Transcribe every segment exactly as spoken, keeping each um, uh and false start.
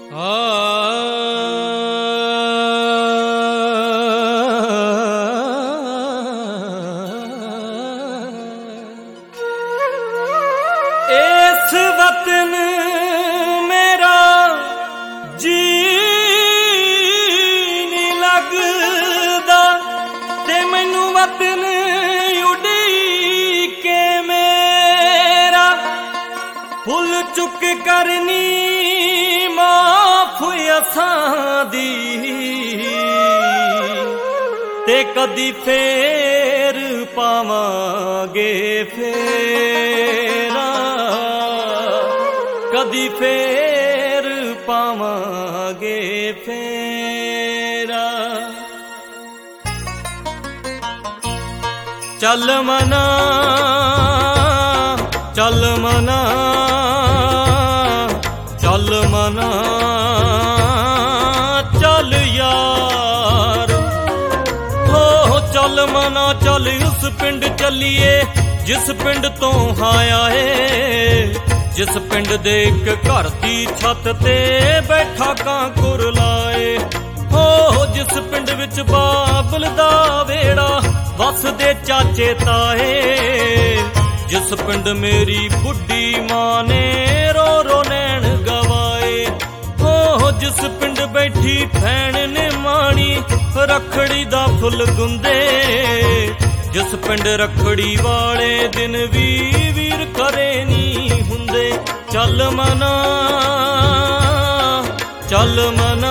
इस वतन मेरा जी नहीं लगदा ते मैनू वतन उड़ीके मेरा भुल चुक करनी माफ असां दी ते कदी फेर पावांगे फेरा कदी फेर पावांगे फेरा। चल मना चल मना चल मना चल यार हो चल मना चल उस पिंड चलिए जिस पिंड तो आया है, जिस पिंड दे एक घर दी छत ते बैठा कांकुर लाए हो, जिस पिंड विच बाबल दा वेड़ा वसदे चाचे ताए, जिस पिंड मेरी बुढ़ी मां ने रो रो नैन गवाए हो, जिस पिंड बैठी भैन ने माणी रखड़ी दा फुल गुंदे, जिस पिंड रखड़ी वाले दिन भी वीर करे नी हुंदे। चल मना चल मना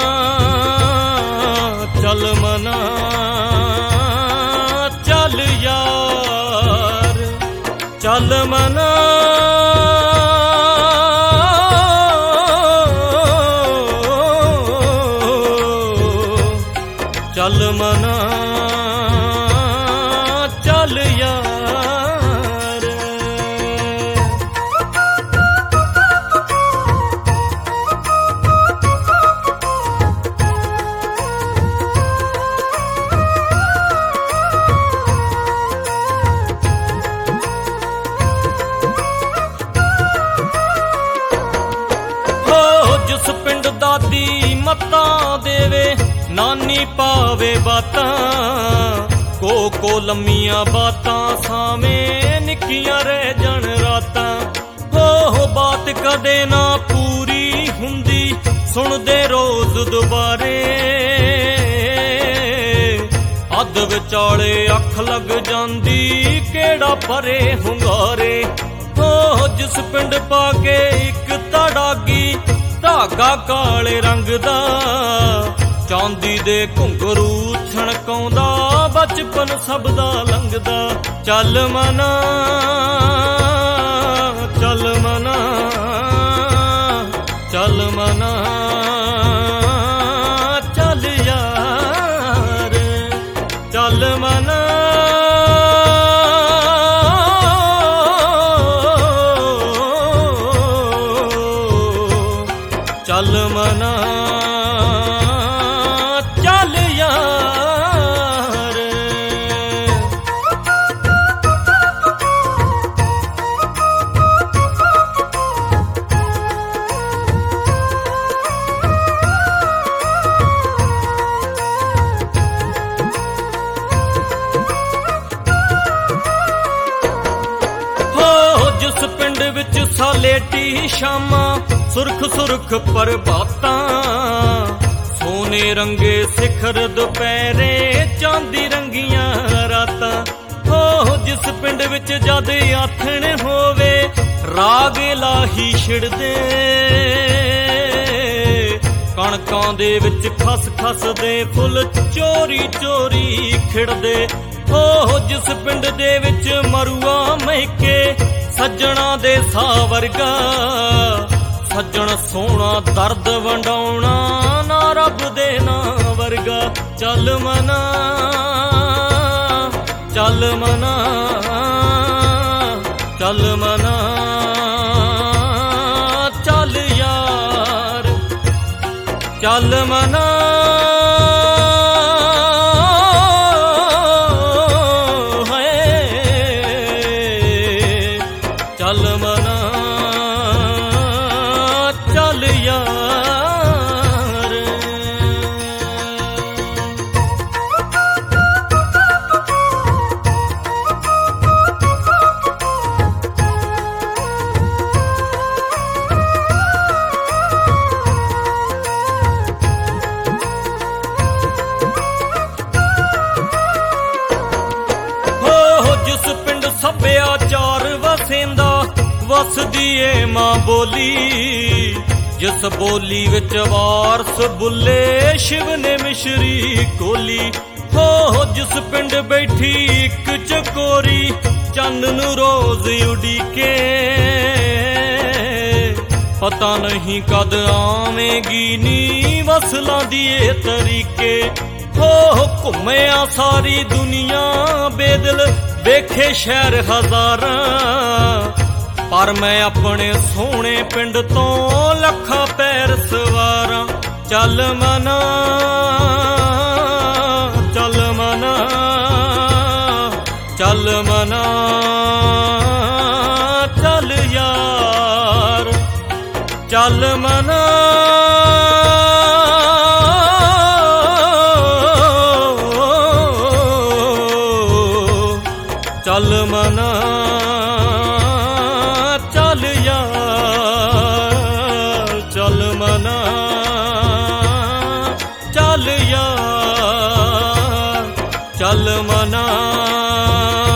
चल मना चल यार चल मना चल मना चल यार। हो जिस पिंड दादी मत्ता देवे नानी पावे बातां को को लम्मियां बातां सावें निक्कियां रह जान रातां हो, हो बात कदे ना पूरी हुंदी सुनदे रोज दुबारे, अध विचाले अख लग जांदी केड़ा परे हुंगारे हो, जिस पिंड पाके इक तड़ागी धागा काले रंग दा चांदी दे घुंघरू छणकाउंदा बचपन सब दा लंघदा। चल मना चल मना चल मना चल यार चल मना चल मना चल यार। हो जिस पिंड विच सालेटी शामां सुरख सुरख प्रभातां सोने रंगे सिखर दुपहरे चांदी रंगियां रातां हो, जिस पिंड विच जद आथण होवे राग लाही छिड़दे कणकां दे विच खस खस दे फुल चोरी चोरी खिड़दे हो, जिस पिंड दे विच मरुआ महके सज्जणा दे सा वर्गा, सज्जण सोना दर्द वंडाउणा ना रब दे ना वर्गा। चल मना चल मना चल मना चल यार चल मना चल मना चल यार। ਵਸਦੀ ਏ ਮਾਂ ਬੋਲੀ, ਜਿਸ ਬੋਲੀ ਵਿੱਚ ਵਾਰਸ ਬੁੱਲੇ ਸ਼ਿਵ ਨੇ ਮਿਸ਼ਰੀ ਕੋਲੀ। ਹੋ ਜਿਸ ਪਿੰਡ ਬੈਠੀ ਇੱਕ ਚਕੋਰੀ, ਚੰਨ ਨੂੰ ਰੋਜ਼ ਉਡੀਕੇ, ਪਤਾ ਨਹੀਂ ਕਦ ਆਵੇਂਗੀ ਨੀ ਵਸਲਾਂ ਦੀ ਏ ਤਰੀਕੇ। ਹੋ ਘੁੰਮਿਆ ਸਾਰੀ ਦੁਨੀਆ ਬੇਦਿਲ, ਵੇਖੇ ਸ਼ਹਿਰ ਹਜ਼ਾਰਾਂ, ਪਰ ਮੈਂ ਆਪਣੇ ਸੋਹਣੇ ਪਿੰਡ ਤੋਂ ਲੱਖਾਂ ਪੈਰ ਸਵਾਰਾਂ। ਚੱਲ ਮਨਾ ਚੱਲ ਮਨਾ ਚੱਲ ਮਨਾ ਚੱਲ ਯਾਰ, ਚੱਲ ਮਨਾ ਚੱਲ ਮਨਾ ਚੱਲ ਯਾਰ, ਚੱਲ ਮਨਾ ਚੱਲ ਯਾਰ, ਚੱਲ ਮਨਾ।